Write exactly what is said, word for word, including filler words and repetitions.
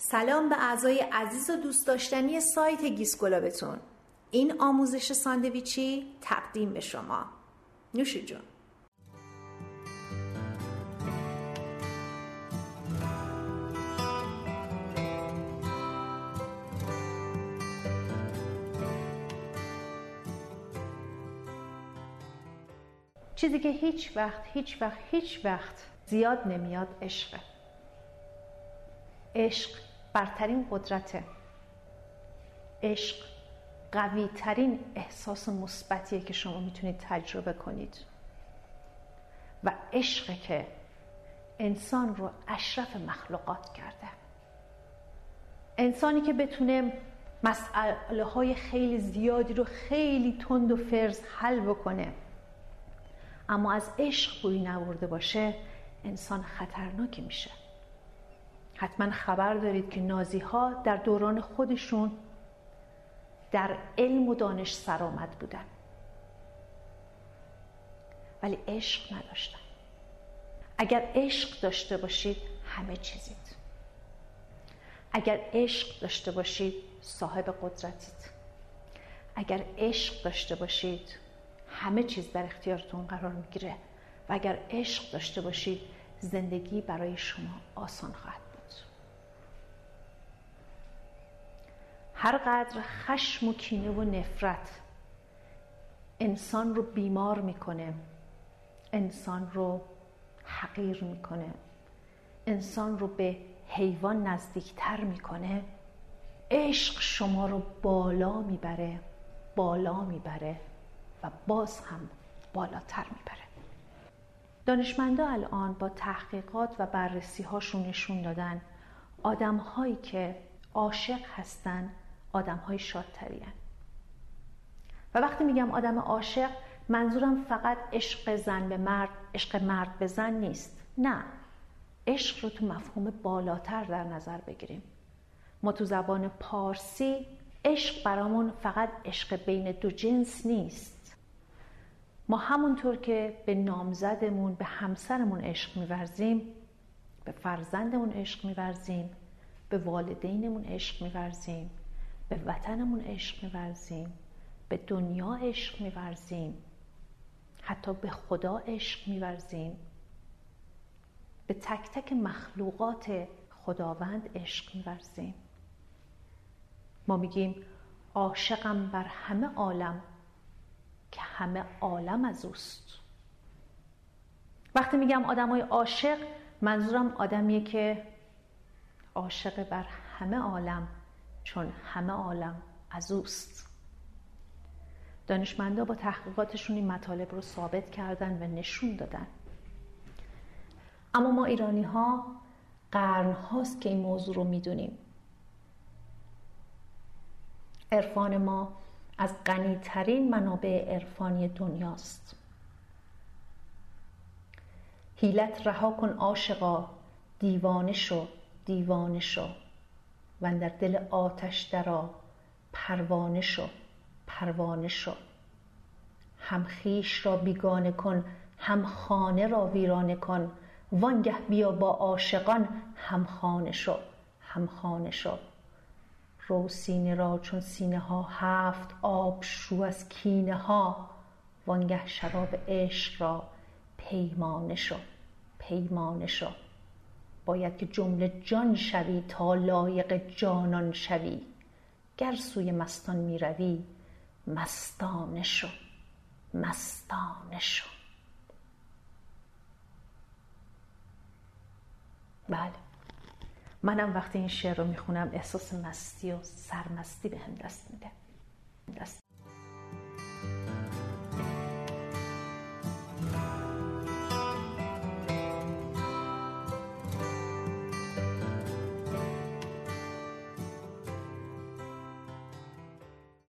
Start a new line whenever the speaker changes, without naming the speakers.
سلام به اعضای عزیز و دوست داشتنی سایت گیسگلابتون. این آموزش ساندویچی تقدیم به شما. نوش جون. چیزی که هیچ وقت هیچ وقت هیچ وقت زیاد نمیاد عشقه. عشق برترین قدرته. عشق قوی ترین احساس مثبتیه که شما میتونید تجربه کنید و عشقه که انسان رو اشرف مخلوقات کرده. انسانی که بتونه مسئله های خیلی زیادی رو خیلی تند و فرز حل بکنه اما از عشق بوی نبرده باشه، انسان خطرناکی میشه. حتما خبر دارید که نازی ها در دوران خودشون در علم و دانش سرآمد بودن ولی عشق نداشتن. اگر عشق داشته باشید همه چیزید. اگر عشق داشته باشید صاحب قدرتید. اگر عشق داشته باشید همه چیز در اختیارتون قرار میگیره و اگر عشق داشته باشید زندگی برای شما آسان خواهد بود. هر قدر خشم و کینه و نفرت انسان رو بیمار میکنه، انسان رو حقیر میکنه، انسان رو به حیوان نزدیکتر میکنه، عشق شما رو بالا میبره، بالا میبره و باز هم بالاتر میبره. دانشمندا الان با تحقیقات و بررسی هاشون نشون دادن آدم هایی که عاشق هستن آدم های شادتری هستن. و وقتی میگم آدم عاشق منظورم فقط عشق زن به مرد، عشق مرد به زن نیست. نه، عشق رو تو مفهوم بالاتر در نظر بگیریم. ما تو زبان پارسی عشق برامون فقط عشق بین دو جنس نیست. ما همونطور که به نامزدمون، به همسرمون عشق می‌ورزیم، به فرزندمون عشق می‌ورزیم، به والدینمون عشق می‌ورزیم، به وطنمون عشق می‌ورزیم، به دنیا عشق می‌ورزیم، حتی به خدا عشق می‌ورزیم، به تک تک مخلوقات خداوند عشق می‌ورزیم. ما میگیم عاشقم بر همه عالم که همه عالم از اوست. وقتی میگم آدمای عاشق منظورم آدمیه که عاشق بر همه عالم چون همه عالم از اوست. دانشمندا با تحقیقاتشون این مطالب رو ثابت کردن و نشون دادن. اما ما ایرانی ها قرن هاست که این موضوع رو میدونیم. عرفان ما از غنی ترین منابع عرفانی دنیاست. حیلت رها کن عاشقا، دیوانه شو دیوانه شو و اندر دل آتش درآ، پروانه شو پروانه شو. هم خویش را بیگانه کن، هم خانه را ویرانه کن، وانگه بیا با عاشقان هم خانه شو هم خانه شو. رو سینه را چون سینه ها هفت آب شو از کینه ها، وانگه شراب عشق را پیمانه شو پیمانه شو. باید که جمله جان شوی تا لایق جانان شوی، گر سوی مستان می روی مستانه شو مستانه شو. بله، منم وقتی این شعر رو میخونم احساس مستی و سرمستی به هم دست میده.